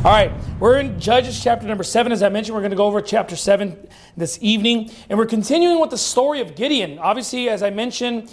All right, we're in Judges chapter number 7. As I mentioned, we're going to go over chapter 7 this evening. And we're continuing with the story of Gideon. Obviously, as I mentioned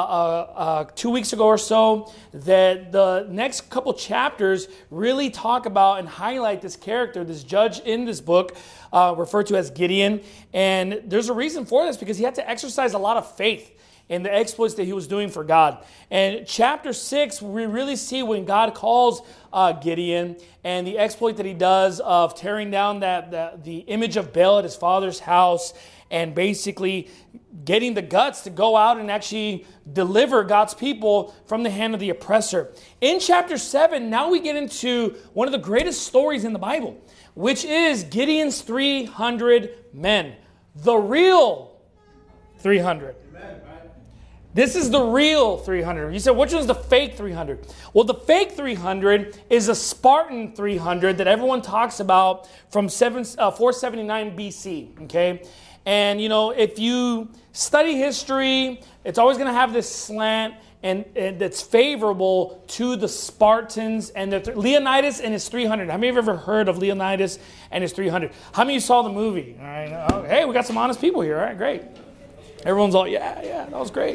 2 weeks ago or so, that the next couple chapters really talk about and highlight this character, this judge in this book, referred to as Gideon. And there's a reason for this, because he had to exercise a lot of faith in the exploits that he was doing for God. And chapter 6, we really see when God calls Gideon and the exploit that he does of tearing down the image of Baal at his father's house and basically getting the guts to go out and actually deliver God's people from the hand of the oppressor. In chapter 7, now we get into one of the greatest stories in the Bible, which is Gideon's 300 men. The real 300. This is the real 300. You said, which one's the fake 300? Well, the fake 300 is a Spartan 300 that everyone talks about from 479 BC, okay? And, you know, if you study history, it's always going to have this slant and that's favorable to the Spartans and Leonidas and his 300. How many of you have ever heard of Leonidas and his 300? How many of you saw the movie? All right. Oh, hey, we got some honest people here. All right, great. Everyone's all, yeah, that was great.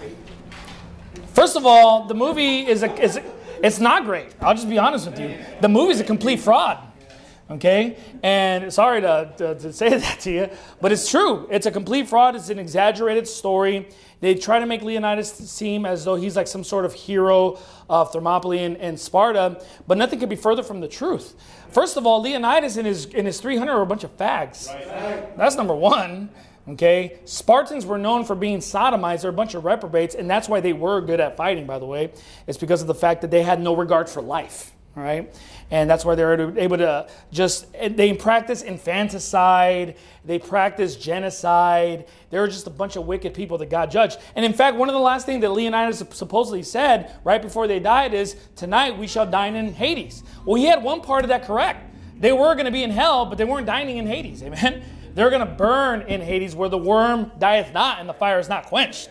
First of all, the movie it's not great. I'll just be honest with you. The movie's a complete fraud. Okay? And sorry to say that to you, but it's true. It's a complete fraud. It's an exaggerated story. They try to make Leonidas seem as though he's like some sort of hero of Thermopylae and Sparta, but nothing could be further from the truth. First of all, Leonidas and his 300 are a bunch of fags. Right. That's number one. Okay, Spartans were known for being sodomites. They're a bunch of reprobates, and that's why they were good at fighting, by the way. It's because of the fact that they had no regard for life, all right? And that's why they were able to they practice infanticide, they practice genocide. They were just a bunch of wicked people that God judged. And in fact, one of the last things that Leonidas supposedly said right before they died is, tonight we shall dine in Hades. Well, he had one part of that correct. They were going to be in hell, but they weren't dining in Hades, amen? They're going to burn in Hades where the worm dieth not and the fire is not quenched.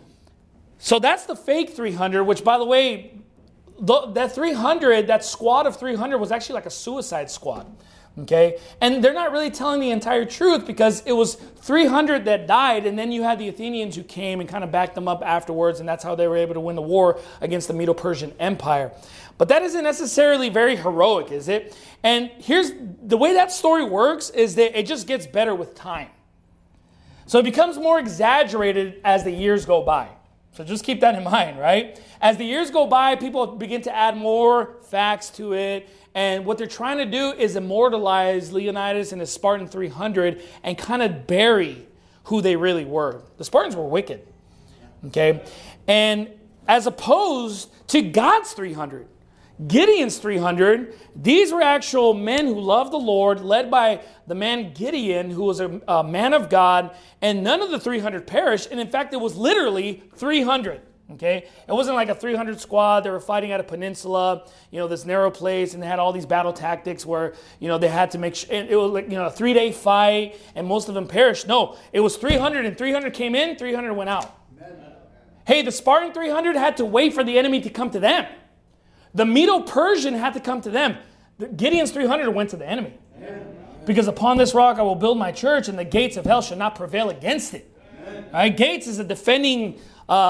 So that's the fake 300, which, by the way, that 300, that squad of 300 was actually like a suicide squad. Okay? And they're not really telling the entire truth, because it was 300 that died, and then you had the Athenians who came and kind of backed them up afterwards, and that's how they were able to win the war against the Medo-Persian Empire. But that isn't necessarily very heroic, is it? And here's the way that story works, is that it just gets better with time. So it becomes more exaggerated as the years go by. So just keep that in mind, right? As the years go by, people begin to add more facts to it. And what they're trying to do is immortalize Leonidas and his Spartan 300 and kind of bury who they really were. The Spartans were wicked. Okay? And as opposed to God's 300, Gideon's 300, these were actual men who loved the Lord, led by the man Gideon, who was a man of God, and none of the 300 perished. And in fact, it was literally 300. Okay, it wasn't like a 300 squad. They were fighting at a peninsula, this narrow place, and they had all these battle tactics where, they had to make sure, it was like, a 3-day fight, and most of them perished. No, it was 300, and 300 came in, 300 went out. Hey, the Spartan 300 had to wait for the enemy to come to them. The Medo-Persian had to come to them. Gideon's 300 went to the enemy. Because upon this rock I will build my church, and the gates of hell shall not prevail against it. All right? Gates is a defending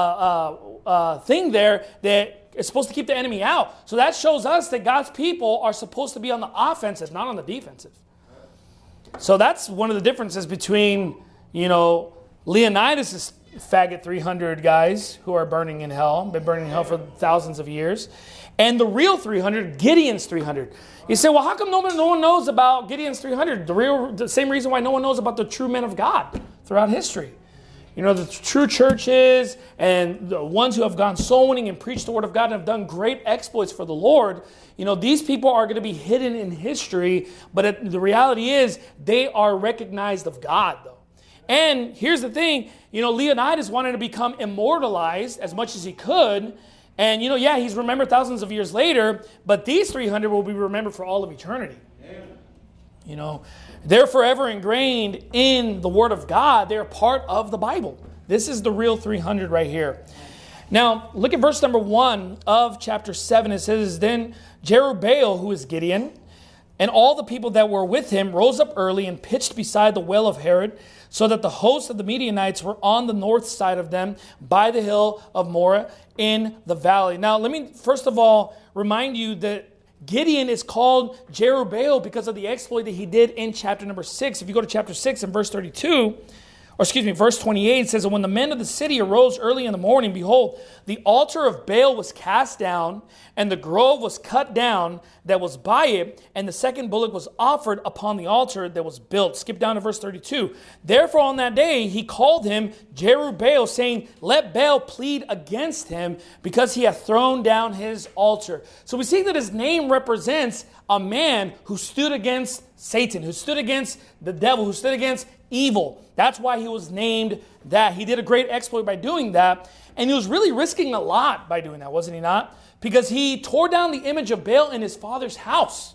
thing there that is supposed to keep the enemy out. So that shows us that God's people are supposed to be on the offensive, not on the defensive. So that's one of the differences between, Leonidas' faggot 300 guys who are burning in hell, been burning in hell for thousands of years, and the real 300, Gideon's 300. You say, well, how come no one knows about Gideon's 300? The same reason why no one knows about the true men of God throughout history. The true churches and the ones who have gone soul winning and preached the word of God and have done great exploits for the Lord, these people are going to be hidden in history, but the reality is they are recognized of God, though. And here's the thing, Leonidas wanted to become immortalized as much as he could. And, he's remembered thousands of years later, but these 300 will be remembered for all of eternity. They're forever ingrained in the Word of God. They're part of the Bible. This is the real 300 right here. Now, look at verse number 1 of chapter 7. It says, then Jerubbaal, who is Gideon, And all the people that were with him rose up early and pitched beside the well of Herod, so that the host of the Midianites were on the north side of them by the hill of Moreh in the valley. Now, let me first of all remind you that Gideon is called Jerubbaal because of the exploit that he did in chapter number 6. If you go to chapter 6 and verse 28, it says, "And when the men of the city arose early in the morning, behold, the altar of Baal was cast down, and the grove was cut down that was by it, and the second bullock was offered upon the altar that was built." Skip down to verse 32. "Therefore on that day he called him Jerubbaal, saying, Let Baal plead against him, because he hath thrown down his altar." So we see that his name represents a man who stood against Satan, who stood against the devil, who stood against evil. That's why he was named that. He did a great exploit by doing that. And he was really risking a lot by doing that, wasn't he not? Because he tore down the image of Baal in his father's house.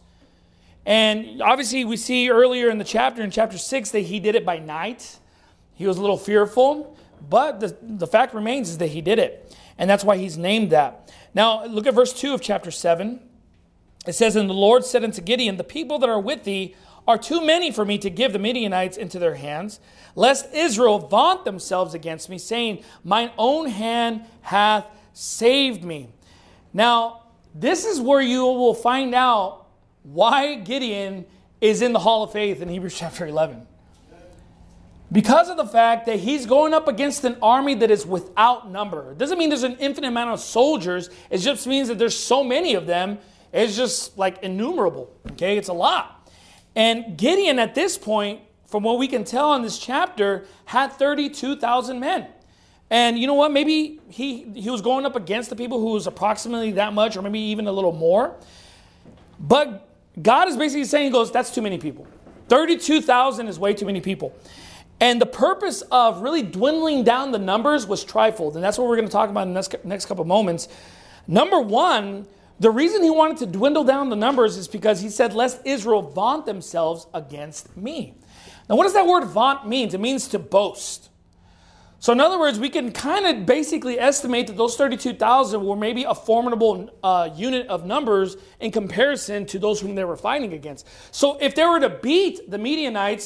And obviously we see earlier in the chapter, in chapter 6, that he did it by night. He was a little fearful. But the fact remains is that he did it. And that's why he's named that. Now look at verse 2 of chapter 7. It says, "And the Lord said unto Gideon, The people that are with thee are too many for me to give the Midianites into their hands, lest Israel vaunt themselves against me, saying, Mine own hand hath saved me." Now, this is where you will find out why Gideon is in the Hall of Faith in Hebrews chapter 11. Because of the fact that he's going up against an army that is without number. It doesn't mean there's an infinite amount of soldiers. It just means that there's so many of them. It's just like innumerable. Okay, it's a lot. And Gideon at this point, from what we can tell in this chapter, had 32,000 men. And you know what? Maybe he was going up against the people who was approximately that much, or maybe even a little more. But God is basically saying, he goes, that's too many people. 32,000 is way too many people. And the purpose of really dwindling down the numbers was trifold. And that's what we're going to talk about in the next couple of moments. Number one, the reason he wanted to dwindle down the numbers is because he said, lest Israel vaunt themselves against me. Now, what does that word vaunt mean? It means to boast. So in other words, we can kind of basically estimate that those 32,000 were maybe a formidable unit of numbers in comparison to those whom they were fighting against. So if they were to beat the Midianites,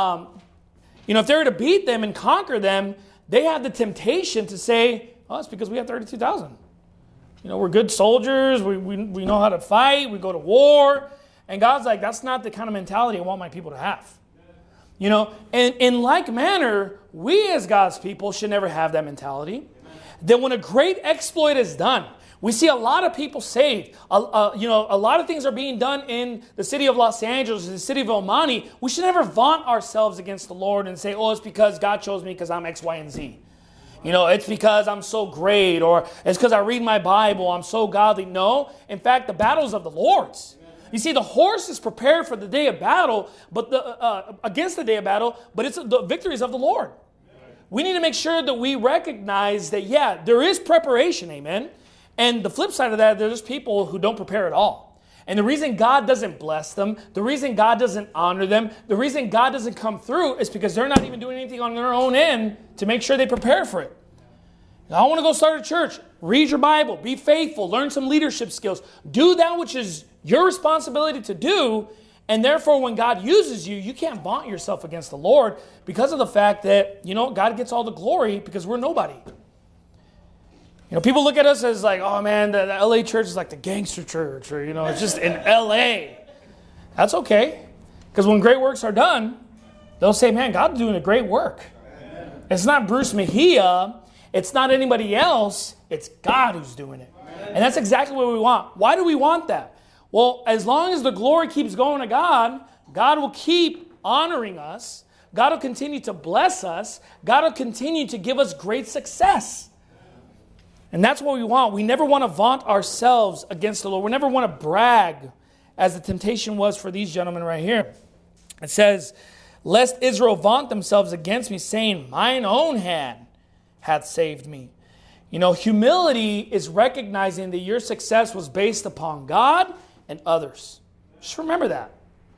if they were to beat them and conquer them, they had the temptation to say, oh, it's because we have 32,000. We're good soldiers. We know how to fight. We go to war. And God's like, that's not the kind of mentality I want my people to have. And in like manner, we as God's people should never have that mentality. That when a great exploit is done, we see a lot of people saved. A lot of things are being done in the city of Los Angeles, the city of El Monte. We should never vaunt ourselves against the Lord and say, oh, it's because God chose me because I'm X, Y, and Z. It's because I'm so great, or it's because I read my Bible, I'm so godly. No, in fact, the battle's of the Lord's. You see, the horse is prepared for the day of battle, but against the day of battle, but it's the victories of the Lord. We need to make sure that we recognize that, yeah, there is preparation, amen. And the flip side of that, there's people who don't prepare at all. And the reason God doesn't bless them, the reason God doesn't honor them, the reason God doesn't come through is because they're not even doing anything on their own end to make sure they prepare for it. Now, I want to go start a church. Read your Bible. Be faithful. Learn some leadership skills. Do that which is your responsibility to do. And therefore, when God uses you, you can't vaunt yourself against the Lord because of the fact that, God gets all the glory because we're nobody. People look at us as like, oh man, the LA church is like the gangster church, or, it's just in LA. That's okay. Because when great works are done, they'll say, man, God's doing a great work. Amen. It's not Bruce Mejia. It's not anybody else. It's God who's doing it. Amen. And that's exactly what we want. Why do we want that? Well, as long as the glory keeps going to God, God will keep honoring us. God will continue to bless us. God will continue to give us great success. And that's what we want. We never want to vaunt ourselves against the Lord. We never want to brag, as the temptation was for these gentlemen right here. It says, lest Israel vaunt themselves against me, saying, mine own hand hath saved me. Humility is recognizing that your success was based upon God and others. Just remember that.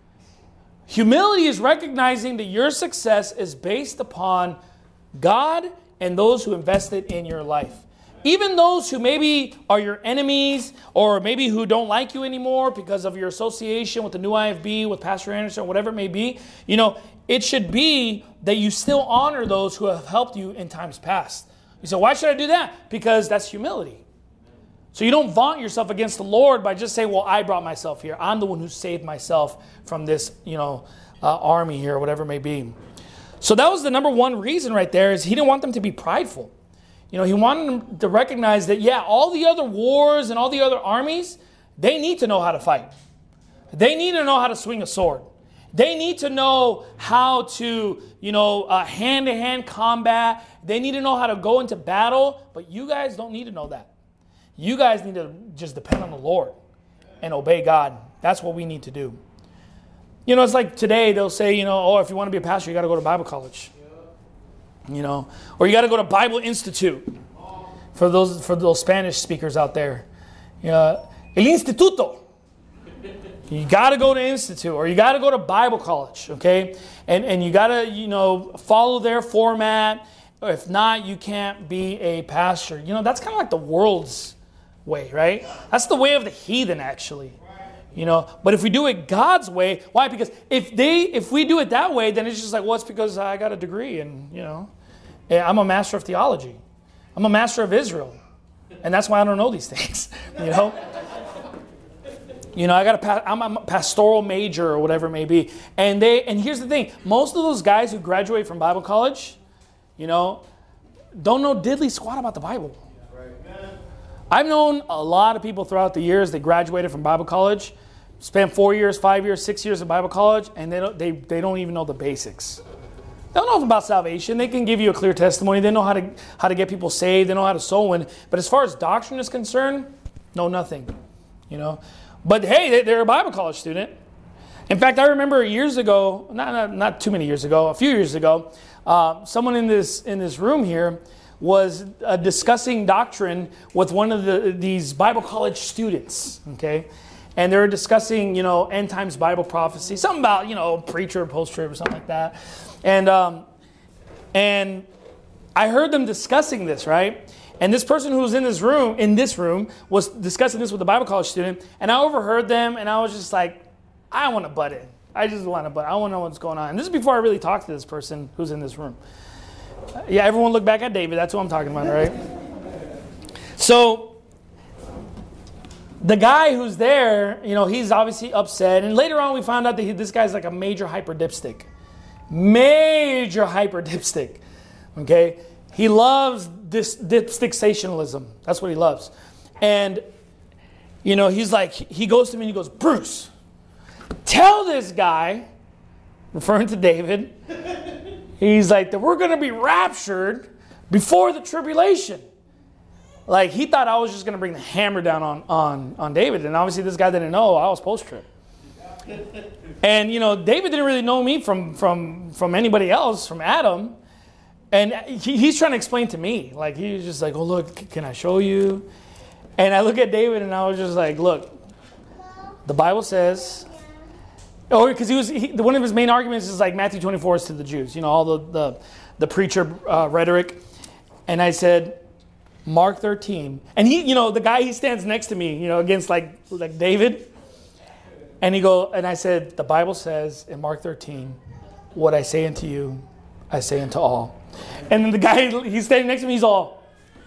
Humility is recognizing that your success is based upon God and those who invested in your life. even those who maybe are your enemies or maybe who don't like you anymore because of your association with the New IFB, with Pastor Anderson, whatever it may be, it should be that you still honor those who have helped you in times past. You say, why should I do that? Because that's humility. So you don't vaunt yourself against the Lord by just saying, well, I brought myself here. I'm the one who saved myself from this, army here, or whatever it may be. So that was the number one reason right there, is he didn't want them to be prideful. He wanted them to recognize that, all the other wars and all the other armies, they need to know how to fight. They need to know how to swing a sword. They need to know how to, hand-to-hand combat. They need to know how to go into battle. But you guys don't need to know that. You guys need to just depend on the Lord and obey God. That's what we need to do. It's like today they'll say, if you want to be a pastor, you got to go to Bible college. Or you got to go to Bible Institute. For those Spanish speakers out there. El Instituto. You got to go to Institute, or you got to go to Bible college, okay? And you got to, follow their format. If not, you can't be a pastor. That's kind of like the world's way, right? That's the way of the heathen, actually. But if we do it God's way, why? Because if we do it that way, then it's just like, well, it's because I got a degree and, I'm a master of theology. I'm a master of Israel. And that's why I don't know these things, I'm a pastoral major or whatever it may be. And here's the thing. Most of those guys who graduate from Bible college, don't know diddly squat about the Bible. I've known a lot of people throughout the years that graduated from Bible college, spent 4 years, 5 years, 6 years in Bible college, and they don't even know the basics. They don't know about salvation. They can give you a clear testimony. They know how to get people saved. They know how to soul win. But as far as doctrine is concerned, know nothing. But hey, they're a Bible college student. In fact, I remember years ago, not too many years ago, a few years ago, someone in this room here was discussing doctrine with one of these Bible college students, okay? And they were discussing, end times Bible prophecy, something about, pre-trib, post-trib, or something like that. And I heard them discussing this, right? And this person who was in this room, was discussing this with a Bible college student, and I overheard them, and I was just like, I want to butt in. I just want to butt in. I want to know what's going on. And this is before I really talked to this person who's in this room. Yeah, everyone look back at David. That's what I'm talking about, right? So the guy who's there, he's obviously upset. And later on, we found out that this guy's like a major hyper dipstick. Major hyper dipstick. Okay? He loves this dipsticksationalism. That's what he loves. And, he's like, he goes to me and he goes, Bruce, tell this guy, referring to David, he's like, that we're going to be raptured before the tribulation. Like, he thought I was just going to bring the hammer down on David. And obviously this guy didn't know I was post-trib. And, David didn't really know me from anybody else, from Adam. And he's trying to explain to me. Like, he was just like, oh, look, can I show you? And I look at David and I was just like, look, the Bible says... Oh, because one of his main arguments is like Matthew 24 is to the Jews. All the preacher rhetoric. And I said, Mark 13. And he, the guy, he stands next to me, against like David. And I said, the Bible says in Mark 13, what I say unto you, I say unto all. And then the guy, he's standing next to me, he's all,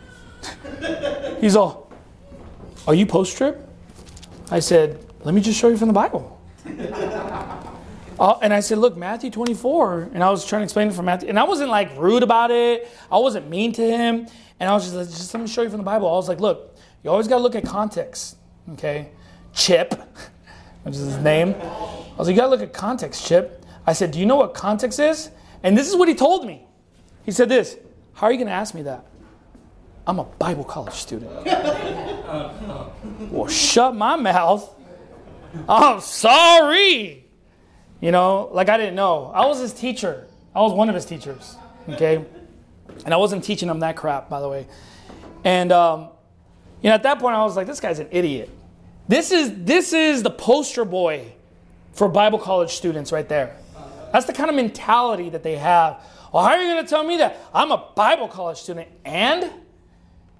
are you post-trib? I said, let me just show you from the Bible. And I said, look, Matthew 24. And I was trying to explain it from Matthew. And I wasn't like rude about it. I wasn't mean to him. And I was just let me show you from the Bible. I was like, look, you always got to look at context. Okay? Chip, which is his name. I was like, you got to look at context, Chip. I said, do you know what context is? And this is what he told me. He said this, how are you going to ask me that? I'm a Bible college student. Well, shut my mouth. I'm sorry. Like I didn't know. I was his teacher. I was one of his teachers. Okay? And I wasn't teaching him that crap, by the way. And, at that point I was like, this guy's an idiot. This is the poster boy for Bible college students right there. That's the kind of mentality that they have. Well, how are you going to tell me that? I'm a Bible college student. And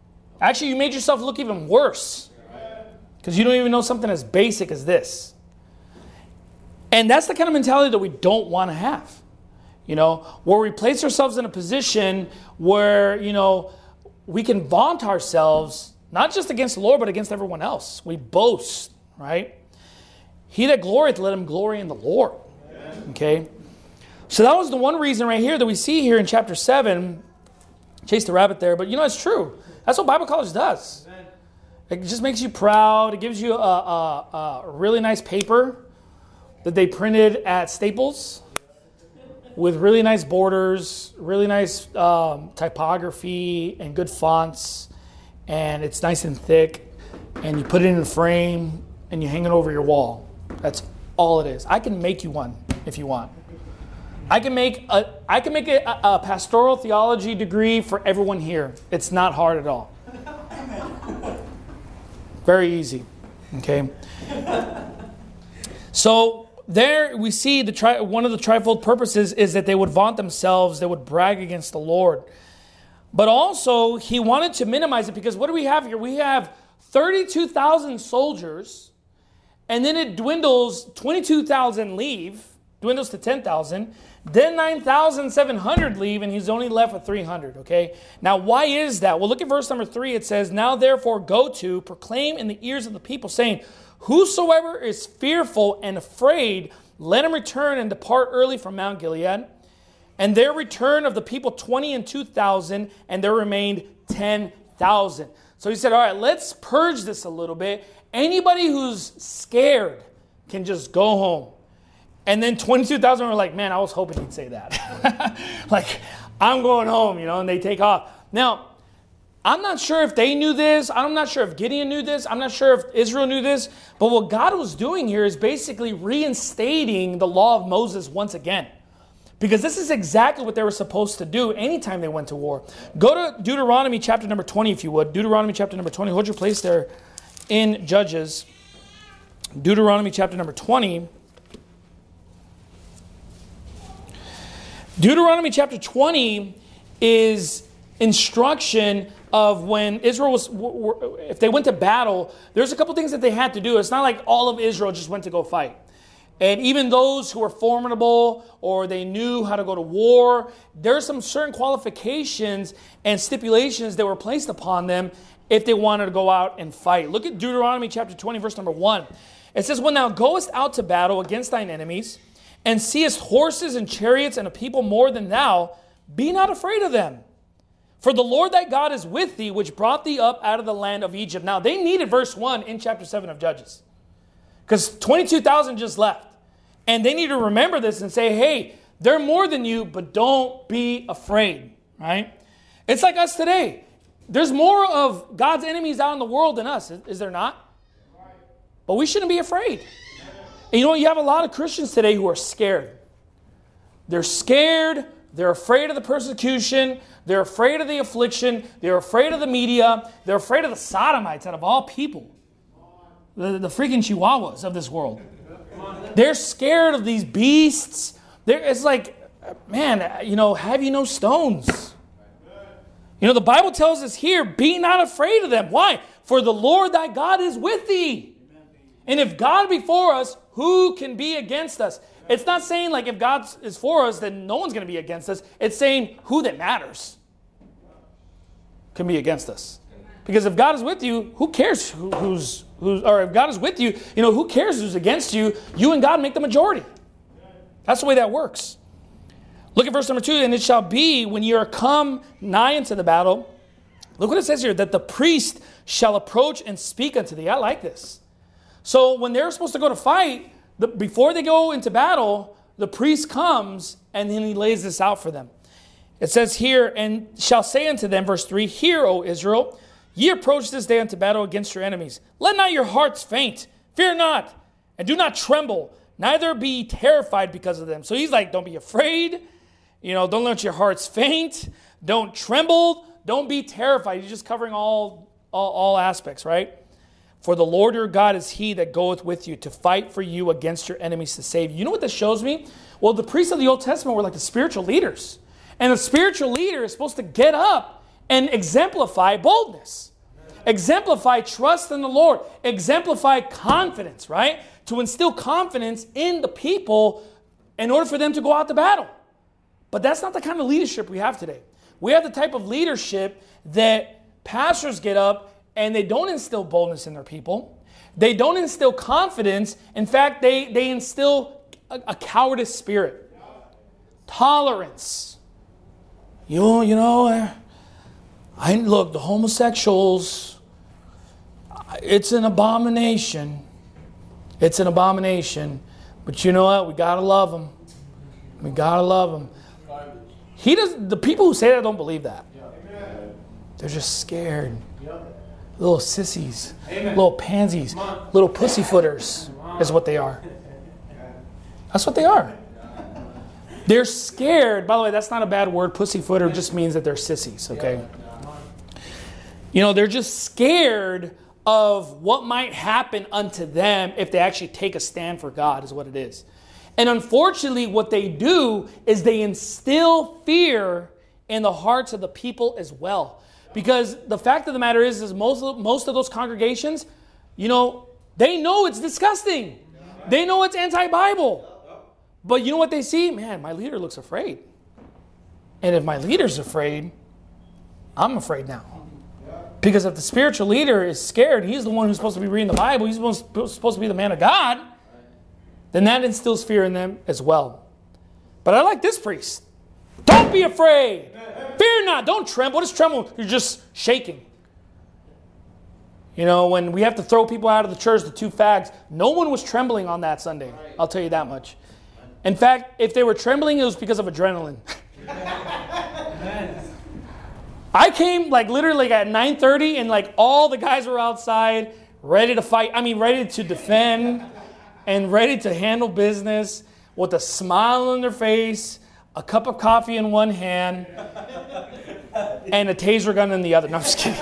Actually, you made yourself look even worse because you don't even know something as basic as this. And that's the kind of mentality that we don't want to have. You know, where we place ourselves in a position where, you know, we can vaunt ourselves, not just against the Lord, but against everyone else. We boast, right? He that glorieth, let him glory in the Lord. Okay? So that was the one reason right here that we see here in chapter 7. Chase the rabbit there, but you know, it's true. That's what Bible college does. It just makes you proud. It gives you a really nice paper that they printed at Staples with really nice borders, really nice typography and good fonts, and it's nice and thick, and you put it in a frame and you hang it over your wall. That's all it is. I can make you one if you want. I can make a pastoral theology degree for everyone here. It's not hard at all. Very easy. Okay. So there we see one of the trifold purposes is that they would vaunt themselves, they would brag against the Lord. But also he wanted to minimize it because what do we have here? We have 32,000 soldiers, and then it dwindles, 22,000 leave, dwindles to 10,000. Then 9,700 leave, and he's only left with 300, okay? Now, why is that? Well, look at verse number 3. It says, now therefore go to, proclaim in the ears of the people, saying, whosoever is fearful and afraid, let him return and depart early from Mount Gilead. And there returned of the people 22,000, and there remained 10,000. So he said, all right, let's purge this a little bit. Anybody who's scared can just go home. And then 22,000 were like, man, I was hoping he'd say that. Like, I'm going home, you know, and they take off. Now, I'm not sure if they knew this. I'm not sure if Gideon knew this. I'm not sure if Israel knew this. But what God was doing here is basically reinstating the law of Moses once again. Because this is exactly what they were supposed to do anytime they went to war. Go to Deuteronomy chapter number 20, if you would. Deuteronomy chapter number 20. Hold your place there in Judges. Deuteronomy chapter number 20. Deuteronomy chapter 20 is instruction of when Israel was, if they went to battle, there's a couple things that they had to do. It's not like all of Israel just went to go fight. And even those who were formidable or they knew how to go to war, there's some certain qualifications and stipulations that were placed upon them if they wanted to go out and fight. Look at Deuteronomy chapter 20, verse number 1. It says, when thou goest out to battle against thine enemies, and seest horses and chariots and a people more than thou, be not afraid of them. For the Lord thy God is with thee, which brought thee up out of the land of Egypt. Now, they needed verse 1 in chapter 7 of Judges. Because 22,000 just left. And they need to remember this and say, hey, they're more than you, but don't be afraid. Right? It's like us today. There's more of God's enemies out in the world than us, is there not? But we shouldn't be afraid. And you know, you have a lot of Christians today who are scared. They're scared. They're afraid of the persecution. They're afraid of the affliction. They're afraid of the media. They're afraid of the sodomites out of all people. The freaking chihuahuas of this world. They're scared of these beasts. It's like, man, you know, have you no stones? You know, the Bible tells us here, be not afraid of them. Why? For the Lord thy God is with thee. And if God be for us, who can be against us? It's not saying like if God is for us, then no one's going to be against us. It's saying who that matters can be against us. Because if God is with you, who cares who's or if God is with you, you know, who cares who's against you? You and God make the majority. That's the way that works. Look at verse number 2. And it shall be when ye are come nigh into the battle. Look what it says here. That the priest shall approach and speak unto thee. I like this. So when they're supposed to go to fight, before they go into battle, the priest comes and then he lays this out for them. It says here, and shall say unto them, verse 3, hear, O Israel, ye approach this day unto battle against your enemies. Let not your hearts faint. Fear not, and do not tremble, neither be terrified because of them. So he's like, don't be afraid. You know, don't let your hearts faint. Don't tremble. Don't be terrified. He's just covering all aspects, right? For the Lord your God is he that goeth with you to fight for you against your enemies to save you. You know what this shows me? Well, the priests of the Old Testament were like the spiritual leaders. And a spiritual leader is supposed to get up and exemplify boldness. Exemplify trust in the Lord. Exemplify confidence, right? To instill confidence in the people in order for them to go out to battle. But that's not the kind of leadership we have today. We have the type of leadership that pastors get up and they don't instill boldness in their people. They don't instill confidence. In fact, they instill a cowardice spirit. Tolerance. Look, the homosexuals, it's an abomination. It's an abomination. But you know what? We got to love them. We got to love them. The people who say that don't believe that. They're just scared. Little sissies. Little pansies. Little pussyfooters is what they are. That's what they are. They're scared. By the way, that's not a bad word. Pussyfooter just means that they're sissies, okay? They're just scared of what might happen unto them if they actually take a stand for God, is what it is. And unfortunately, what they do is they instill fear in the hearts of the people as well. Because the fact of the matter is most of those congregations, they know it's disgusting. They know it's anti-Bible. But you know what they see? Man, my leader looks afraid. And if my leader's afraid, I'm afraid now. Because if the spiritual leader is scared, he's the one who's supposed to be reading the Bible, he's supposed to be the man of God, then that instills fear in them as well. But I like this priest. Don't be afraid. Fear not. Don't tremble. What is tremble? You're just shaking. When we have to throw people out of the church, the two fags, no one was trembling on that Sunday. I'll tell you that much. In fact, if they were trembling, it was because of adrenaline. I came literally at 9:30 and all the guys were outside ready to fight. Ready to defend and ready to handle business with a smile on their face, a cup of coffee in one hand, and a taser gun in the other. No, I'm just kidding.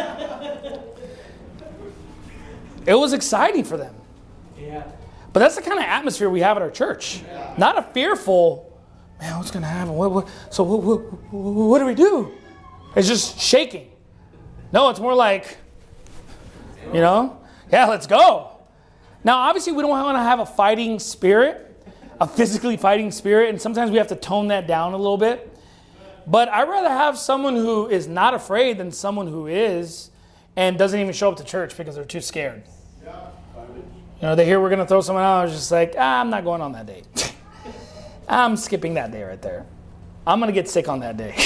It was exciting for them. Yeah. But that's the kind of atmosphere we have at our church. Yeah. Not a fearful, man, what's going to happen? What do we do? It's just shaking. No, it's more like, yeah, let's go. Now, obviously, we don't want to have a fighting spirit, a physically fighting spirit, and sometimes we have to tone that down a little bit. But I'd rather have someone who is not afraid than someone who is and doesn't even show up to church because they're too scared. They hear we're going to throw someone out. I was just like, I'm not going on that day. I'm skipping that day right there. I'm going to get sick on that day.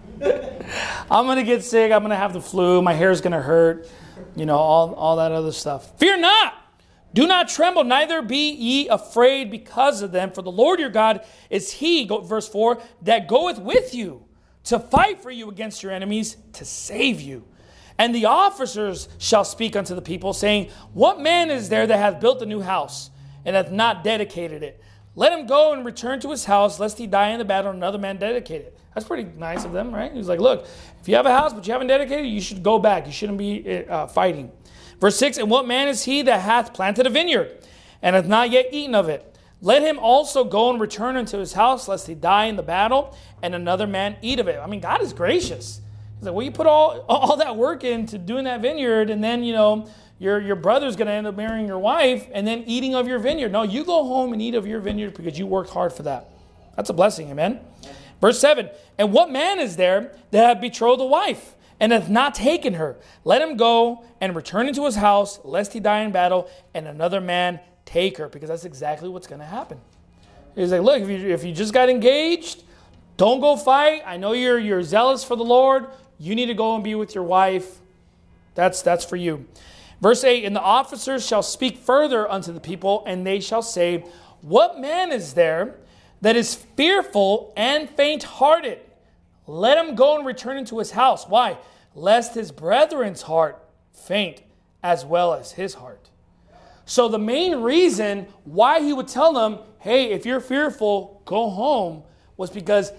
I'm going to get sick. I'm going to have the flu. My hair's going to hurt. All that other stuff. Fear not. Do not tremble, neither be ye afraid because of them. For the Lord your God is he, verse 4, that goeth with you to fight for you against your enemies, to save you. And the officers shall speak unto the people, saying, what man is there that hath built a new house, and hath not dedicated it? Let him go and return to his house, lest he die in the battle, and another man dedicate it. That's pretty nice of them, right? He's like, look, if you have a house, but you haven't dedicated it, you should go back. You shouldn't be fighting. Verse 6, and what man is he that hath planted a vineyard, and hath not yet eaten of it? Let him also go and return unto his house, lest he die in the battle, and another man eat of it. God is gracious. He's like, well, you put all that work into doing that vineyard, and then, your brother's going to end up marrying your wife and then eating of your vineyard. No, you go home and eat of your vineyard because you worked hard for that. That's a blessing, amen? Verse 7, and what man is there that hath betrothed a wife, and hath not taken her? Let him go and return into his house, lest he die in battle, and another man take her, because that's exactly what's going to happen. He's like, look, if you just got engaged, don't go fight. I know you're zealous for the Lord. You need to go and be with your wife. That's for you. Verse 8, and the officers shall speak further unto the people, and they shall say, what man is there that is fearful and faint-hearted? Let him go and return into his house. Why? Lest his brethren's heart faint as well as his heart. So the main reason why he would tell them, hey, if you're fearful, go home, was because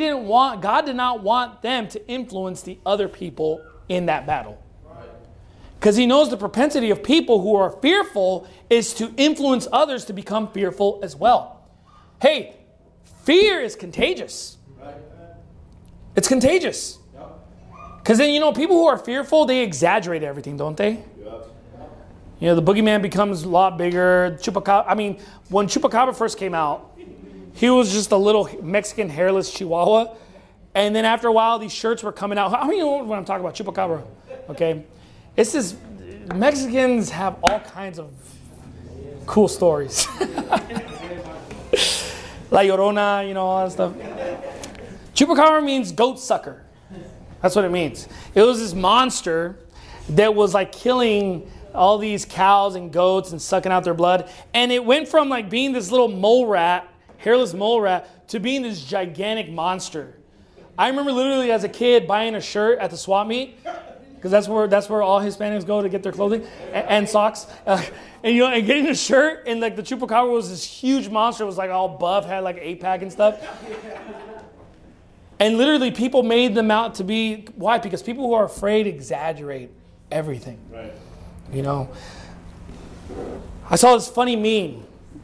God did not want them to influence the other people in that battle. Because he knows the propensity of people who are fearful is to influence others to become fearful as well. Hey, fear is contagious. It's contagious. Because then, people who are fearful, they exaggerate everything, don't they? The boogeyman becomes a lot bigger. Chupacabra, when Chupacabra first came out, he was just a little Mexican hairless chihuahua. And then after a while, these shirts were coming out. How many know what I'm talking about? Chupacabra. Okay. It's just, Mexicans have all kinds of cool stories. La Llorona, all that stuff. Chupacabra means goat sucker. That's what it means. It was this monster that was like killing all these cows and goats and sucking out their blood. And it went from like being this little mole rat, hairless mole rat, to being this gigantic monster. I remember literally as a kid buying a shirt at the swap meet, because that's where all Hispanics go to get their clothing and socks. And getting a shirt, and like the Chupacabra was this huge monster. It was like all buff, had like an 8-pack and stuff. And literally people made them out to be, why? Because people who are afraid exaggerate everything. Right. I saw this funny meme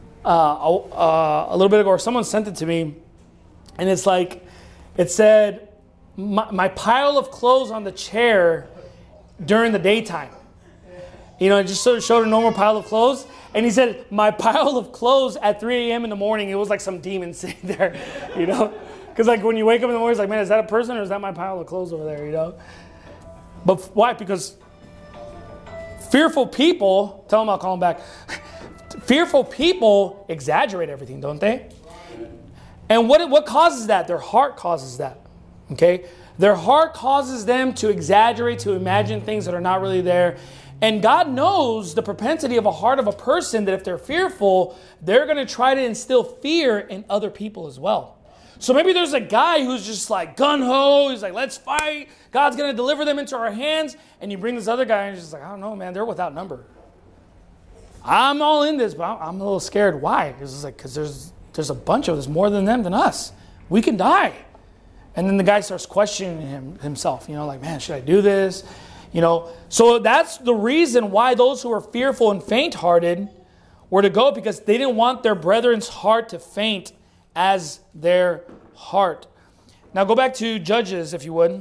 a little bit ago, or someone sent it to me, and it's like, it said, my pile of clothes on the chair during the daytime. It just sort of showed a normal pile of clothes, and he said, my pile of clothes at 3 a.m. in the morning, it was like some demon sitting there, Because like when you wake up in the morning, it's like, man, is that a person or is that my pile of clothes over there, But why? Because fearful people, tell them I'll call them back. Fearful people exaggerate everything, don't they? And what causes that? Their heart causes that. Okay? Their heart causes them to exaggerate, to imagine things that are not really there. And God knows the propensity of a heart of a person that if they're fearful, they're going to try to instill fear in other people as well. So maybe there's a guy who's just like gun-ho. He's like, let's fight. God's going to deliver them into our hands. And you bring this other guy and he's just like, I don't know, man. They're without number. I'm all in this, but I'm a little scared. Why? Because there's a bunch of us, more than them than us. We can die. And then the guy starts questioning himself. Like, man, should I do this? So that's the reason why those who are fearful and faint-hearted were to go, because they didn't want their brethren's heart to faint as their heart. Now go back to Judges, if you would.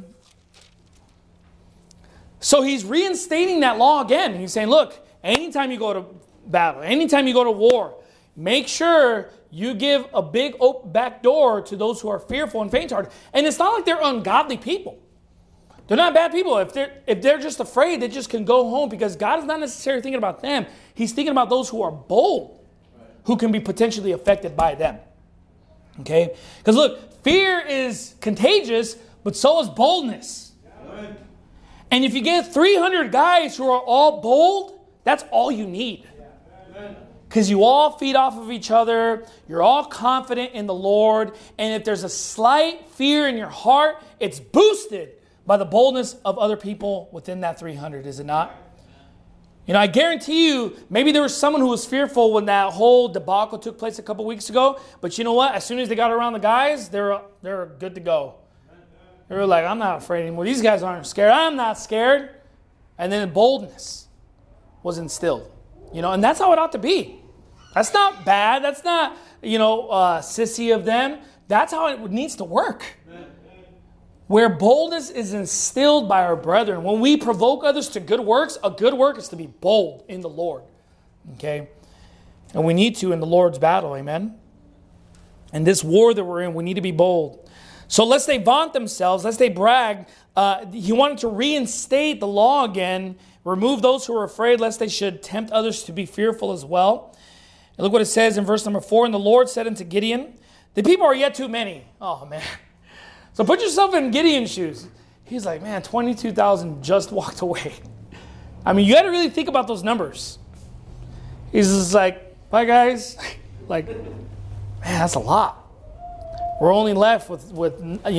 So he's reinstating that law again. He's saying, look, anytime you go to battle, anytime you go to war, make sure you give a big back door to those who are fearful and faint-hearted. And it's not like they're ungodly people. They're not bad people. If they're just afraid, they just can go home, because God is not necessarily thinking about them. He's thinking about those who are bold, who can be potentially affected by them. Okay? Because look, fear is contagious, but so is boldness. And if you get 300 guys who are all bold, that's all you need. Because you all feed off of each other. You're all confident in the Lord. And if there's a slight fear in your heart, it's boosted by the boldness of other people within that 300, is it not? I guarantee you, maybe there was someone who was fearful when that whole debacle took place a couple weeks ago. But you know what? As soon as they got around the guys, they're good to go. They were like, I'm not afraid anymore. These guys aren't scared. I'm not scared. And then boldness was instilled. And that's how it ought to be. That's not bad. That's not, sissy of them. That's how it needs to work. Where boldness is instilled by our brethren. When we provoke others to good works, a good work is to be bold in the Lord. Okay? And we need to in the Lord's battle. Amen? In this war that we're in, we need to be bold. So lest they vaunt themselves, lest they brag, he wanted to reinstate the law again, remove those who are afraid, lest they should tempt others to be fearful as well. And look what it says in verse number 4. And the Lord said unto Gideon, the people are yet too many. Oh, man. So put yourself in Gideon's shoes. He's like, man, 22,000 just walked away. You got to really think about those numbers. He's just like, bye, guys. Like, man, that's a lot. We're only left with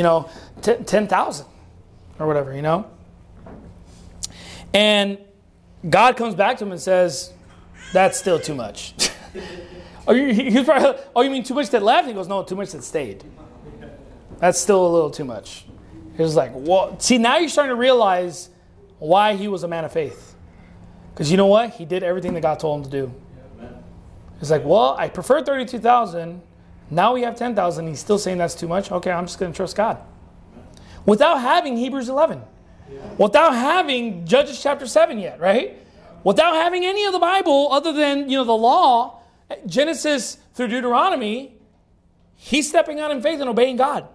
10,000 or whatever, And God comes back to him and says, that's still too much. He's probably, you mean too much that left? He goes, no, too much that stayed. That's still a little too much. He was like, well, see, now you're starting to realize why he was a man of faith. Because you know what? He did everything that God told him to do. He's like, well, I prefer 32,000. Now we have 10,000. He's still saying that's too much. Okay, I'm just going to trust God. Without having Hebrews 11. Without having Judges chapter 7 yet, right? Without having any of the Bible other than, the law, Genesis through Deuteronomy, he's stepping out in faith and obeying God.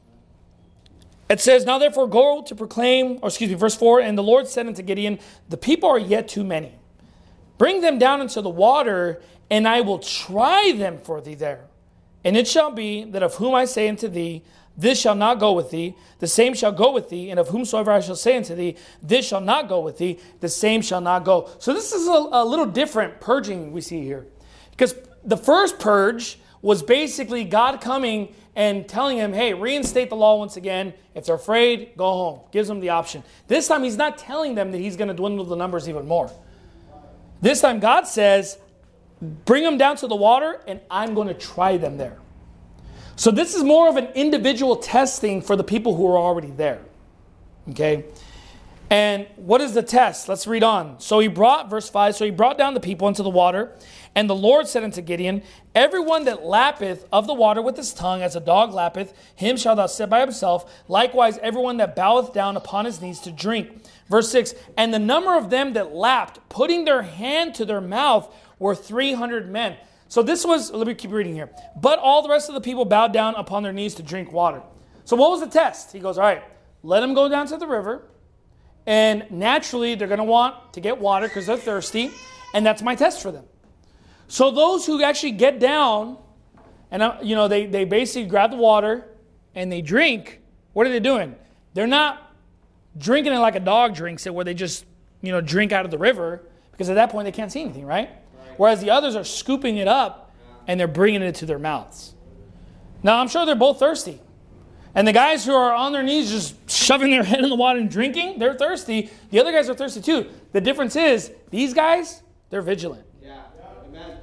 It says, now therefore go to proclaim, verse 4, and the Lord said unto Gideon, the people are yet too many. Bring them down into the water, and I will try them for thee there. And it shall be that of whom I say unto thee, this shall not go with thee, the same shall go with thee, and of whomsoever I shall say unto thee, this shall not go with thee, the same shall not go. So this is a little different purging we see here. Because the first purge was basically God coming and telling him, hey, reinstate the law once again. If they're afraid, go home. Gives them the option. This time he's not telling them that he's going to dwindle the numbers even more. This time God says, bring them down to the water and I'm going to try them there. So this is more of an individual testing for the people who are already there. Okay? And what is the test? Let's read on. Verse 5, so he brought down the people into the water, and the Lord said unto Gideon, everyone that lappeth of the water with his tongue, as a dog lappeth, him shalt thou set by himself. Likewise, everyone that boweth down upon his knees to drink. Verse 6, and the number of them that lapped, putting their hand to their mouth, were 300 men. So this was, let me keep reading here. But all the rest of the people bowed down upon their knees to drink water. So what was the test? He goes, all right, let them go down to the river. And naturally, they're going to want to get water because they're thirsty. And that's my test for them. So those who actually get down and, they basically grab the water and they drink, what are they doing? They're not drinking it like a dog drinks it where they just, drink out of the river because at that point they can't see anything, right? Whereas the others are scooping it up and they're bringing it to their mouths. Now, I'm sure they're both thirsty. And the guys who are on their knees just shoving their head in the water and drinking, they're thirsty. The other guys are thirsty too. The difference is, these guys, they're vigilant. Yeah. Amen.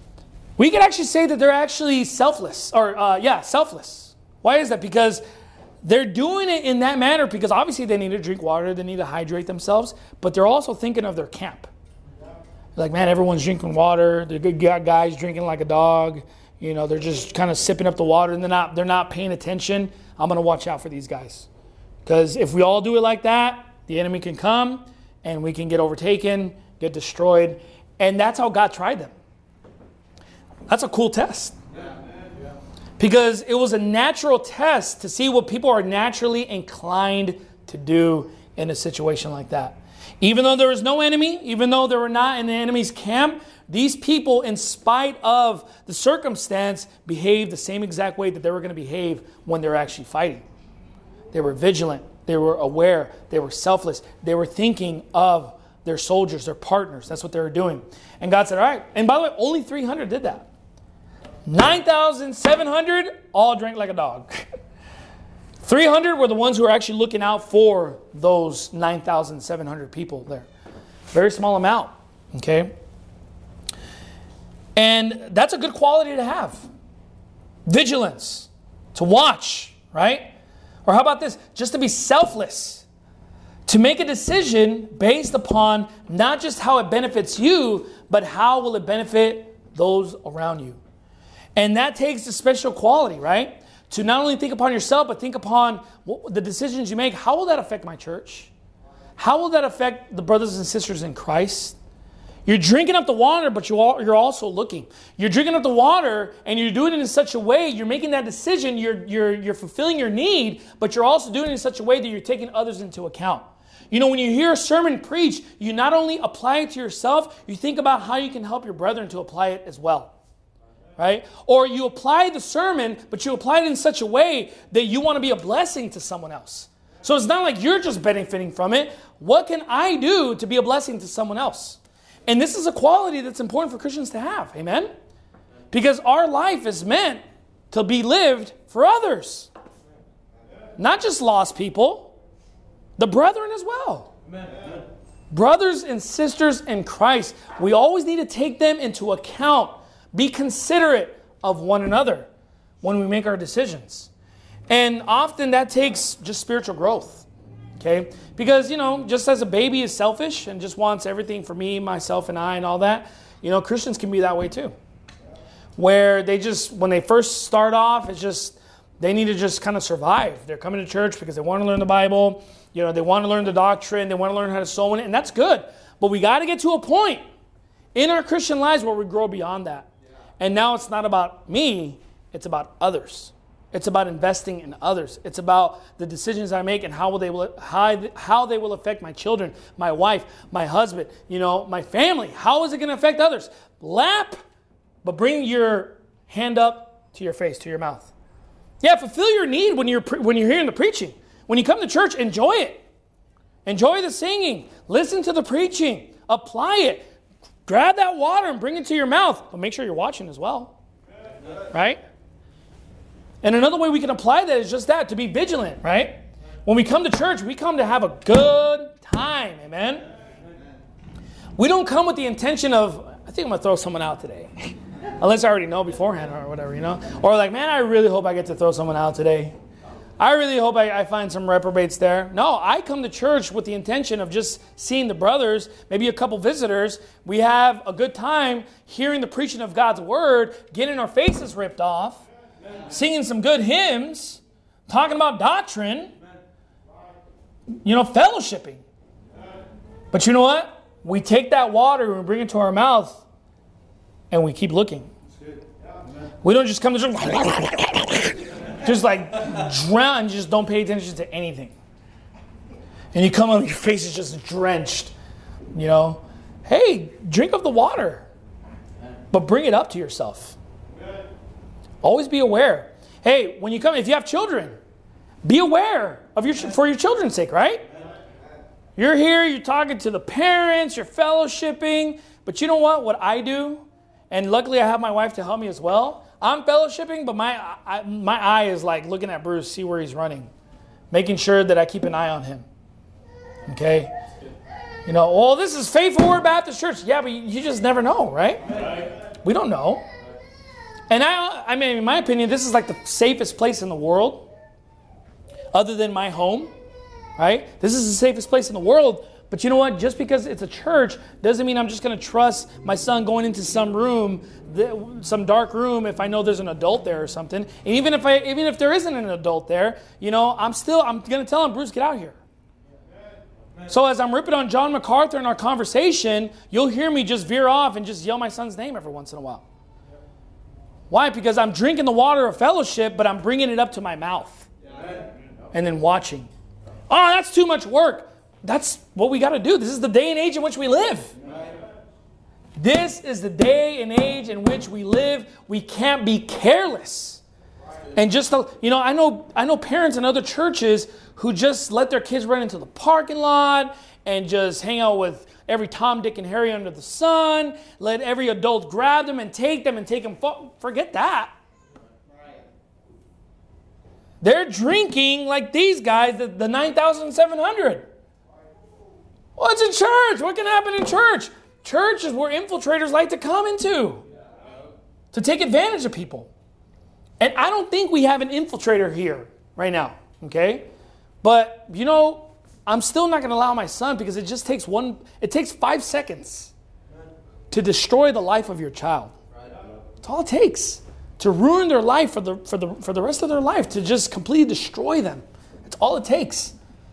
We could actually say that they're actually selfless. Selfless. Why is that? Because they're doing it in that manner because obviously they need to drink water, they need to hydrate themselves, but they're also thinking of their camp. Like, man, everyone's drinking water. The good guys drinking like a dog. They're just kind of sipping up the water and they're not paying attention. I'm going to watch out for these guys. Because if we all do it like that, the enemy can come and we can get overtaken, get destroyed. And that's how God tried them. That's a cool test. Because it was a natural test to see what people are naturally inclined to do in a situation like that. Even though there was no enemy, even though they were not in the enemy's camp, these people, in spite of the circumstance, behaved the same exact way that they were going to behave when they were actually fighting. They were vigilant. They were aware. They were selfless. They were thinking of their soldiers, their partners. That's what they were doing. And God said, all right. And by the way, only 300 did that. 9,700 all drank like a dog. 300 were the ones who were actually looking out for those 9,700 people there. Very small amount. Okay? And that's a good quality to have. Vigilance. To watch, right? Or how about this? Just to be selfless. To make a decision based upon not just how it benefits you, but how will it benefit those around you. And that takes a special quality, right? To not only think upon yourself, but think upon the decisions you make. How will that affect my church? How will that affect the brothers and sisters in Christ? You're drinking up the water, but you're also looking. You're drinking up the water, and you're doing it in such a way, you're making that decision, you're fulfilling your need, but you're also doing it in such a way that you're taking others into account. When you hear a sermon preached, you not only apply it to yourself, you think about how you can help your brethren to apply it as well. Right? Or you apply the sermon, but you apply it in such a way that you want to be a blessing to someone else. So it's not like you're just benefiting from it. What can I do to be a blessing to someone else? And this is a quality that's important for Christians to have. Amen? Because our life is meant to be lived for others. Not just lost people, the brethren as well. Amen. Brothers and sisters in Christ, we always need to take them into account. Be considerate of one another when we make our decisions. And often that takes just spiritual growth. Okay? Because, just as a baby is selfish and just wants everything for me, myself, and I and all that, Christians can be that way too. Where they just, when they first start off, it's just They need to just kind of survive. They're coming to church because they want to learn the Bible. You know, they want to learn the doctrine. They want to learn how to sow in it, and that's good. But we got to get to a point in our Christian lives where we grow beyond that. And now it's not about me. It's about others. It's about investing in others. It's about the decisions I make and how they will affect my children, my wife, my husband, my family. How is it going to affect others? Laugh, but bring your hand up to your face, to your mouth. Yeah, fulfill your need when you're hearing the preaching. When you come to church, enjoy it. Enjoy the singing. Listen to the preaching. Apply it. Grab that water and bring it to your mouth. But make sure you're watching as well. Right? And another way we can apply that is just that, to be vigilant, right? When we come to church, we come to have a good time, amen? We don't come with the intention of, I think I'm going to throw someone out today. Unless I already know beforehand or whatever, Or like, man, I really hope I get to throw someone out today. I really hope I find some reprobates there. No, I come to church with the intention of just seeing the brothers, maybe a couple visitors. We have a good time hearing the preaching of God's word, getting our faces ripped off, singing some good hymns, talking about doctrine, fellowshipping. But you know what? We take that water and we bring it to our mouth and we keep looking. We don't just come to church, just like drown and just don't pay attention to anything. And you come on, your face is just drenched. Hey, drink of the water, but bring it up to yourself. Always be aware. Hey, when you come, if you have children, be aware of for your children's sake, right? You're here, you're talking to the parents, you're fellowshipping. But you know what? What I do, and luckily I have my wife to help me as well. I'm fellowshipping, but my eye is like looking at Bruce, see where he's running, making sure that I keep an eye on him. Okay? This is Faithful Word Baptist Church. Yeah, but you just never know, right? We don't know. And I mean, in my opinion, this is like the safest place in the world, other than my home, right? This is the safest place in the world. But you know what? Just because it's a church doesn't mean I'm just going to trust my son going into some room, some dark room, if I know there's an adult there or something. And even if there isn't an adult there, I'm going to tell him, Bruce, get out of here. So as I'm ripping on John MacArthur in our conversation, you'll hear me just veer off and just yell my son's name every once in a while. Why? Because I'm drinking the water of fellowship, but I'm bringing it up to my mouth. And then watching. Oh, that's too much work. That's what we got to do. This is the day and age in which we live. This is the day and age in which we live. We can't be careless. And just, I know parents in other churches who just let their kids run into the parking lot and just hang out with every Tom, Dick, and Harry under the sun. Let every adult grab them and take them. Forget that. They're drinking like these guys, the 9,700. Well, it's a church. What can happen in church? Church is where infiltrators like to come into to take advantage of people. And I don't think we have an infiltrator here right now, okay? But, I'm still not going to allow my son, because it just takes 5 seconds to destroy the life of your child. That's all it takes to ruin their life for the rest of their life, to just completely destroy them. That's all it takes.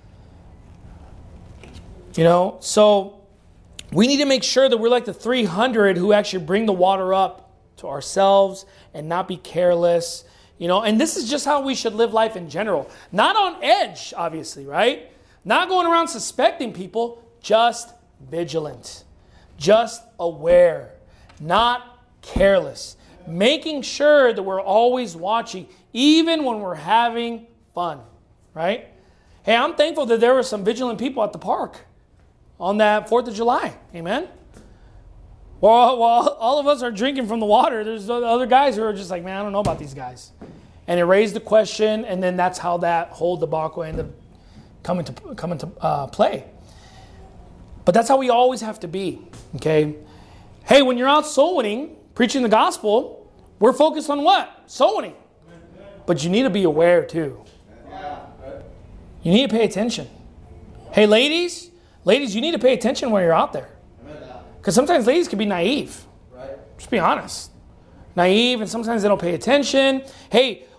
So we need to make sure that we're like the 300 who actually bring the water up to ourselves and not be careless. And this is just how we should live life in general. Not on edge, obviously, right? Not going around suspecting people, just vigilant, just aware, not careless. Making sure that we're always watching, even when we're having fun, right? Hey, I'm thankful that there were some vigilant people at the park on that 4th of July. Amen? While all of us are drinking from the water, there's other guys who are just like, man, I don't know about these guys. And it raised the question, and then that's how that whole debacle ended up coming to play. But that's how we always have to be, okay? Hey, when you're out soul winning, preaching the gospel, we're focused on what? Soul winning. But you need to be aware too. You need to pay attention. Hey, ladies, you need to pay attention when you're out there. Because sometimes ladies can be naive. Just be honest. Naive, and sometimes they don't pay attention. Hey,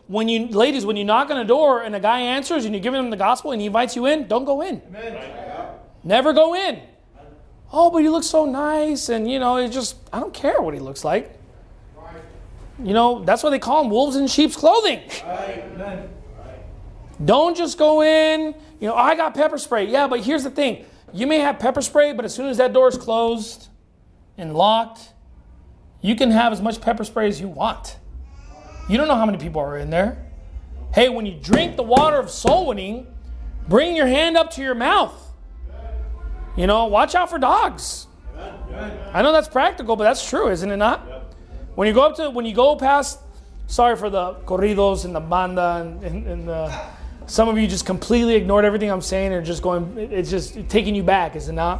ladies, when you knock on a door and a guy answers and you're giving him the gospel and he invites you in, don't go in. Amen. Never go in. Oh, but he looks so nice, and I don't care what he looks like. That's why they call them wolves in sheep's clothing. Right. Don't just go in, I got pepper spray. Yeah, but here's the thing. You may have pepper spray, but as soon as that door is closed and locked, you can have as much pepper spray as you want. You don't know how many people are in there. Hey, when you drink the water of soul winning, bring your hand up to your mouth. Watch out for dogs. I know that's practical, but that's true, isn't it not? When you go past, sorry for the corridos and the banda and the, some of you just completely ignored everything I'm saying and it's just taking you back, is it not?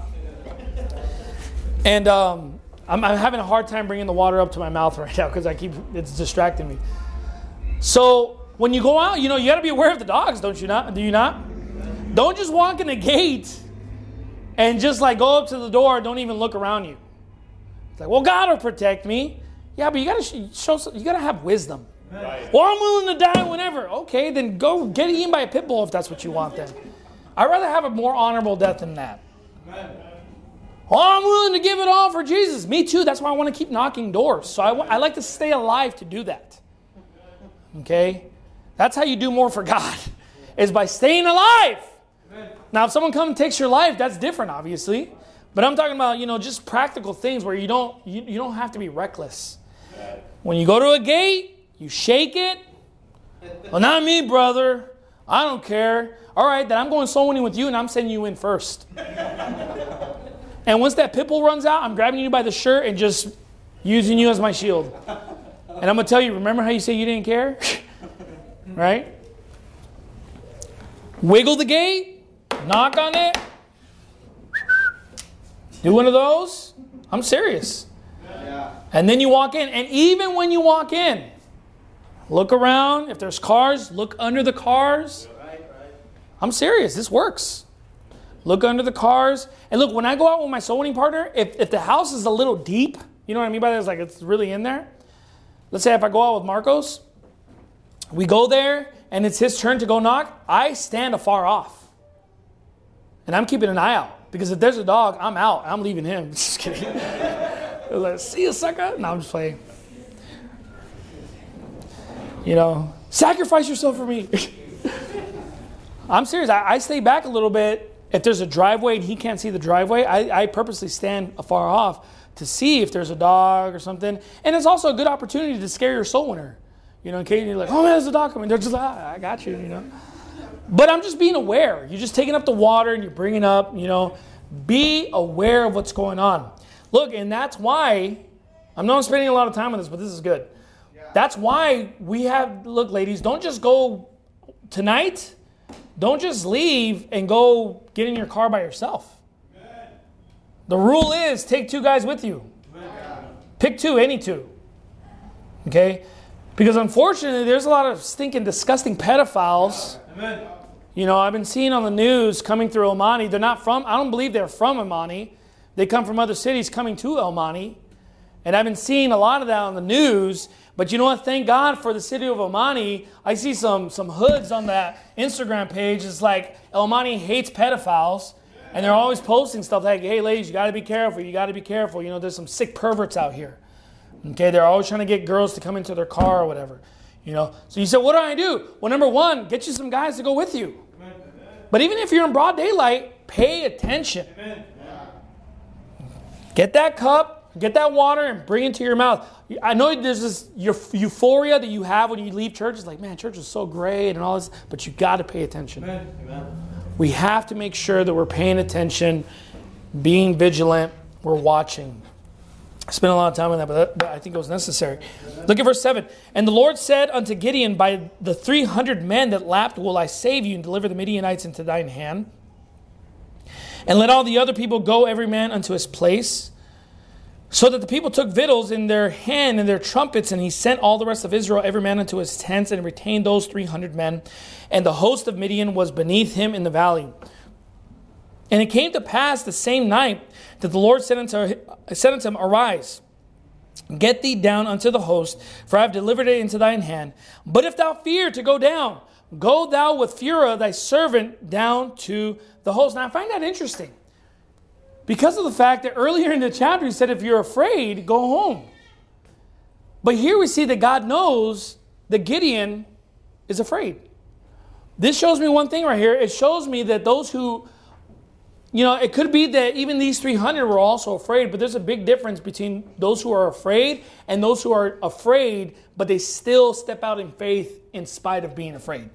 And I'm having a hard time bringing the water up to my mouth right now because it's distracting me. So when you go out, you got to be aware of the dogs, don't you not? Do you not? Don't just walk in the gate and just go up to the door and don't even look around you. It's like, well, God will protect me. Yeah, but you got to have wisdom. Right. Well, I'm willing to die whenever. Okay, then go get eaten by a pit bull if that's what you want then. I'd rather have a more honorable death than that. Oh, I'm willing to give it all for Jesus. Me too. That's why I want to keep knocking doors. So I like to stay alive to do that. Okay? That's how you do more for God, is by staying alive. Amen. Now, if someone comes and takes your life, that's different, obviously. But I'm talking about, just practical things where you don't have to be reckless. When you go to a gate, you shake it. Well, not me, brother. I don't care. All right, then I'm going soul winning with you, and I'm sending you in first. And once that pit bull runs out, I'm grabbing you by the shirt and just using you as my shield. And I'm going to tell you, remember how you say you didn't care? Right? Wiggle the gate. Knock on it. Do one of those. I'm serious. Yeah. And then you walk in. And even when you walk in, look around. If there's cars, look under the cars. Right. I'm serious. This works. Look under the cars. And look, when I go out with my soul winning partner, if the house is a little deep, you know what I mean by that? It's like it's really in there. Let's say if I go out with Marcos, we go there and it's his turn to go knock. I stand afar off. And I'm keeping an eye out. Because if there's a dog, I'm out. I'm leaving him. Just kidding. Like, see you, sucker. No, I'm just playing. Sacrifice yourself for me. I'm serious. I stay back a little bit. If there's a driveway and he can't see the driveway, I purposely stand afar off to see if there's a dog or something. And it's also a good opportunity to scare your soul winner. In case you're like, oh man, there's a dog coming. They're just like, I got you, But I'm just being aware. You're just taking up the water and you're bringing up, be aware of what's going on. Look, and that's why, I'm not spending a lot of time on this, but this is good. That's why look, ladies, don't just go tonight. Don't just leave and go get in your car by yourself. The rule is take 2 guys with you. Pick 2, any 2. Okay? Because unfortunately, there's a lot of stinking, disgusting pedophiles. I've been seeing on the news coming through El Monte. I don't believe they're from El Monte. They come from other cities coming to El Monte. And I've been seeing a lot of that on the news. But you know what? Thank God for the city of El Monte. I see some hoods on that Instagram page. It's like El Monte hates pedophiles. And they're always posting stuff like, hey, ladies, you got to be careful. You got to be careful. There's some sick perverts out here. Okay, they're always trying to get girls to come into their car or whatever. So you said, what do I do? Well, number 1, get you some guys to go with you. Amen. But even if you're in broad daylight, pay attention. Amen. Get that cup, get that water, and bring it to your mouth. I know there's this euphoria that you have when you leave church. It's like, man, church is so great and all this, but you got to pay attention. Amen. We have to make sure that we're paying attention, being vigilant, we're watching. I spent a lot of time on that, but I think it was necessary. Look at verse 7. And the Lord said unto Gideon, by the 300 men that lapped will I save you and deliver the Midianites into thine hand. And let all the other people go, every man unto his place. So that the people took victuals in their hand and their trumpets, and he sent all the rest of Israel, every man unto his tents, and retained those 300 men. And the host of Midian was beneath him in the valley. And it came to pass the same night that the Lord said unto him, Arise, Get thee down unto the host, for I have delivered it into thine hand. But if thou fear to go down, go thou with Phurah thy servant down to the host. Now I find that interesting, because of the fact that earlier in the chapter he said, if you're afraid, go home. But here we see that God knows that Gideon is afraid. This shows me one thing right here. It shows me that those who, it could be that even these 300 were also afraid, but there's a big difference between those who are afraid and those who are afraid, but they still step out in faith in spite of being afraid.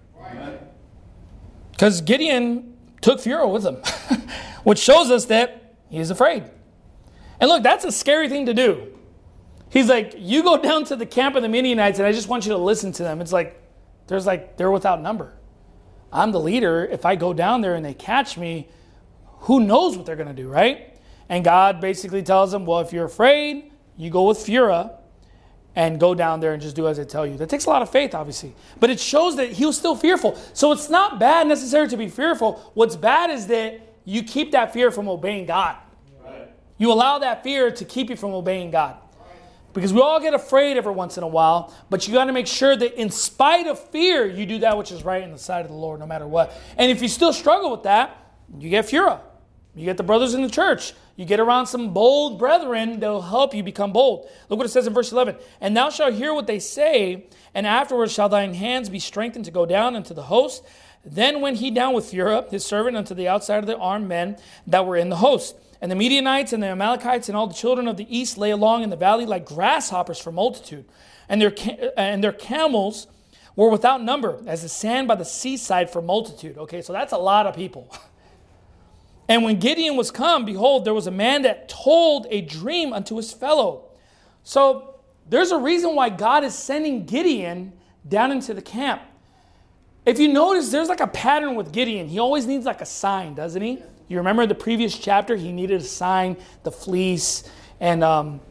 Because Gideon took Phurah with him, which shows us that he's afraid. And look, that's a scary thing to do. He's like, you go down to the camp of the Midianites and I just want you to listen to them. It's like, they're without number. I'm the leader. If I go down there and they catch me, who knows what they're going to do, right? And God basically tells them, well, if you're afraid, you go with Phurah and go down there and just do as I tell you. That takes a lot of faith, obviously. But it shows that he was still fearful. So it's not bad necessarily to be fearful. What's bad is that you keep that fear from obeying God. Right. You allow that fear to keep you from obeying God. Because we all get afraid every once in a while, but you got to make sure that in spite of fear, you do that which is right in the sight of the Lord, no matter what. And if you still struggle with that, you get Phurah. You get the brothers in the church. You get around some bold brethren that will help you become bold. Look what it says in verse 11. And thou shalt hear what they say, and afterwards shall thine hands be strengthened to go down unto the host. Then went he down with Phurah, his servant, unto the outside of the armed men that were in the host. And the Midianites and the Amalekites and all the children of the east lay along in the valley like grasshoppers for multitude. And their camels were without number, as the sand by the seaside for multitude. Okay, so that's a lot of people. And when Gideon was come, behold, there was a man that told a dream unto his fellow. So there's a reason why God is sending Gideon down into the camp. If you notice, there's like a pattern with Gideon. He always needs like a sign, doesn't he? You remember the previous chapter, he needed a sign, the fleece, and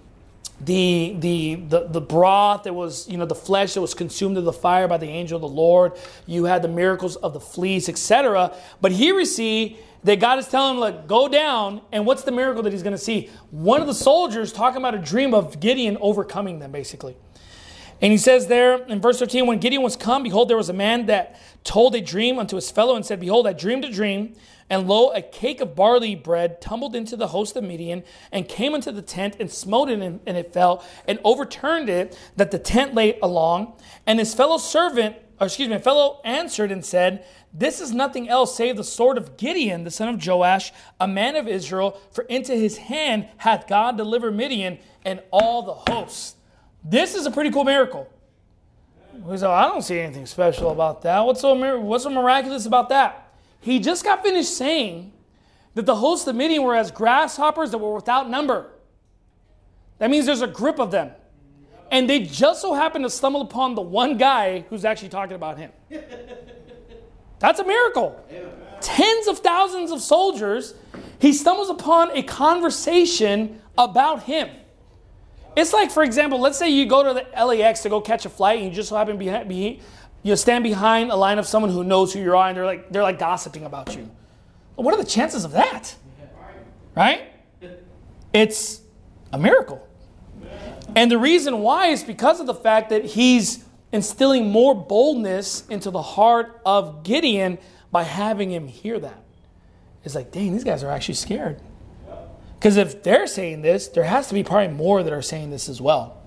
the broth that was, the flesh that was consumed of the fire by the angel of the Lord. You had the miracles of the fleece, etc. But here we see that God is telling him, look, go down, and what's the miracle that he's going to see? One of the soldiers talking about a dream of Gideon overcoming them, basically. And he says there in verse 13, when Gideon was come, behold, there was a man that told a dream unto his fellow and said, behold, I dreamed a dream, and lo, a cake of barley bread tumbled into the host of Midian, and came into the tent, and smote it, and it fell, and overturned it, that the tent lay along. And his fellow answered and said, this is nothing else save the sword of Gideon, the son of Joash, a man of Israel, for into his hand hath God delivered Midian and all the hosts. This is a pretty cool miracle. So I don't see anything special about that. What's so miraculous about that? He just got finished saying that the hosts of Midian were as grasshoppers that were without number. That means there's a grip of them. And they just so happened to stumble upon the one guy who's actually talking about him. That's a miracle. Tens of thousands of soldiers, he stumbles upon a conversation about him. It's like, for example, let's say you go to the LAX to go catch a flight and you just so happen to stand behind a line of someone who knows who you are and they're like gossiping about you. What are the chances of that? Right? It's a miracle. And the reason why is because of the fact that he's instilling more boldness into the heart of Gideon by having him hear that. It's like, dang, these guys are actually scared. Because if they're saying this, there has to be probably more that are saying this as well.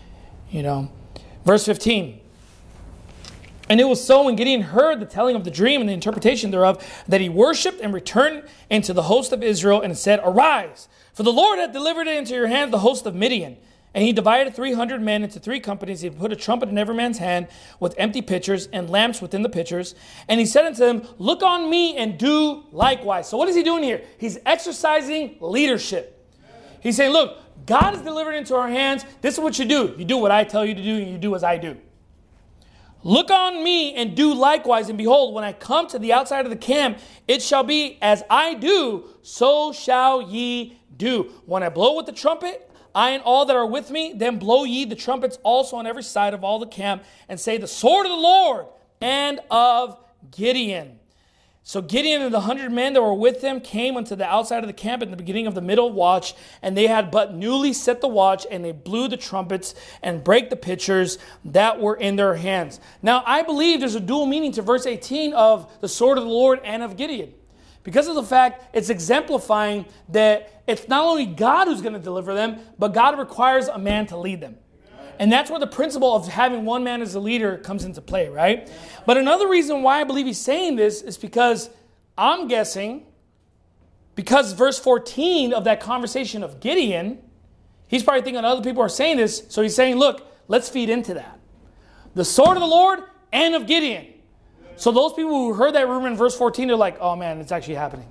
Verse 15. And it was so when Gideon heard the telling of the dream and the interpretation thereof, that he worshipped and returned into the host of Israel and said, arise, for the Lord hath delivered it into your hand, the host of Midian. And he divided 300 men into 3 companies. He put a trumpet in every man's hand with empty pitchers and lamps within the pitchers. And he said unto them, look on me and do likewise. So what is he doing here? He's exercising leadership. He's saying, look, God has delivered into our hands. This is what you do. You do what I tell you to do and you do as I do. Look on me and do likewise. And behold, when I come to the outside of the camp, it shall be as I do, so shall ye do. When I blow with the trumpet, I and all that are with me, then blow ye the trumpets also on every side of all the camp, and say, the sword of the Lord and of Gideon. So Gideon and the 100 men that were with him came unto the outside of the camp at the beginning of the middle watch, and they had but newly set the watch, and they blew the trumpets and brake the pitchers that were in their hands. Now, I believe there's a dual meaning to verse 18 of the sword of the Lord and of Gideon, because of the fact it's exemplifying that it's not only God who's going to deliver them, but God requires a man to lead them. And that's where the principle of having one man as a leader comes into play, right? But another reason why I believe he's saying this is because I'm guessing, because verse 14 of that conversation of Gideon, he's probably thinking other people are saying this, so he's saying, look, let's feed into that. The sword of the Lord and of Gideon. So those people who heard that rumor in verse 14, they're like, oh man, it's actually happening.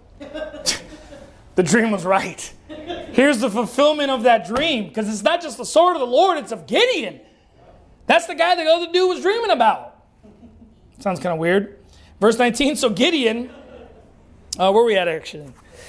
The dream was right. Here's the fulfillment of that dream. Because it's not just the sword of the Lord, it's of Gideon. That's the guy the other dude was dreaming about. Sounds kind of weird. Verse 19, so Gideon, where are we at actually?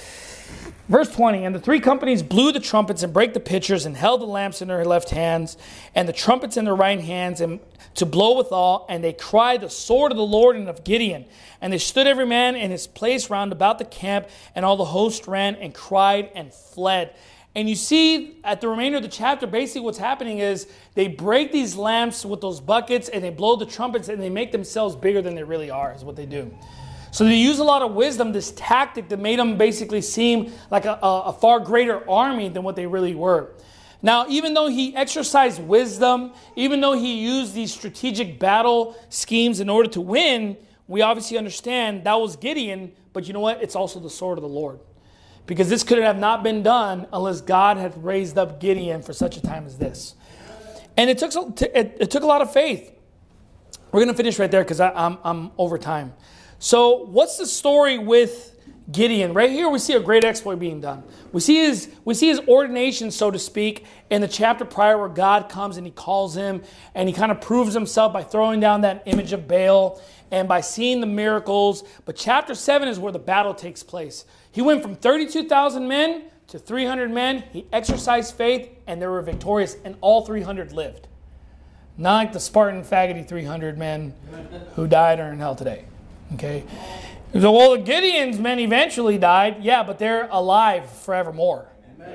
Verse 20, and the three companies blew the trumpets and brake the pitchers and held the lamps in their left hands and the trumpets in their right hands and to blow withal. And they cried the sword of the Lord and of Gideon. And they stood every man in his place round about the camp, and all the host ran and cried and fled. And you see at the remainder of the chapter, basically what's happening is they break these lamps with those buckets and they blow the trumpets and they make themselves bigger than they really are, is what they do. So they use a lot of wisdom, this tactic that made them basically seem like a far greater army than what they really were. Now, even though he exercised wisdom, even though he used these strategic battle schemes in order to win, we obviously understand that was Gideon, but you know what? It's also the sword of the Lord. Because this could have not been done unless God had raised up Gideon for such a time as this. And it took a lot of faith. We're going to finish right there because I'm over time. So what's the story with Gideon? Right here we see a great exploit being done. We see his ordination, so to speak, in the chapter prior where God comes and he calls him and he kind of proves himself by throwing down that image of Baal and by seeing the miracles. But chapter 7 is where the battle takes place. He went from 32,000 men to 300 men. He exercised faith and they were victorious, and all 300 lived. Not like the Spartan faggoty 300 men who died are in hell today. Okay? So, well, the Gideon's men eventually died. Yeah, but they're alive forevermore.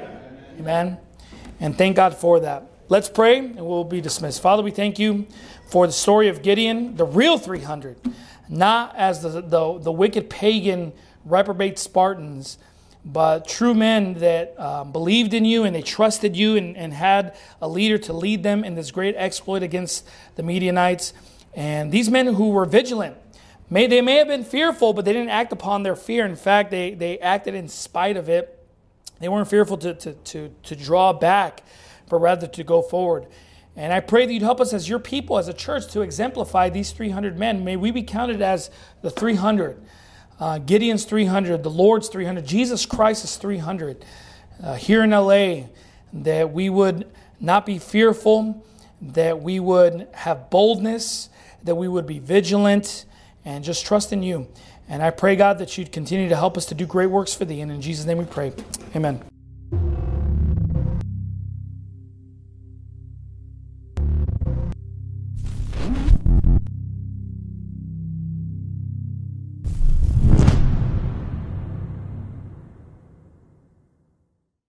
Amen. And thank God for that. Let's pray and we'll be dismissed. Father, we thank you for the story of Gideon, the real 300, not as the wicked pagan reprobate Spartans, but true men that believed in you and they trusted you and had a leader to lead them in this great exploit against the Midianites. And these men who were vigilant, they may have been fearful, but they didn't act upon their fear. In fact, they acted in spite of it. They weren't fearful to draw back, but rather to go forward. And I pray that you'd help us as your people, as a church, to exemplify these 300 men. May we be counted as the 300. Gideon's 300, the Lord's 300, Jesus Christ's 300. Here in LA, that we would not be fearful, that we would have boldness, that we would be vigilant, and just trust in you. And I pray, God, that you'd continue to help us to do great works for thee. And in Jesus' name we pray. Amen.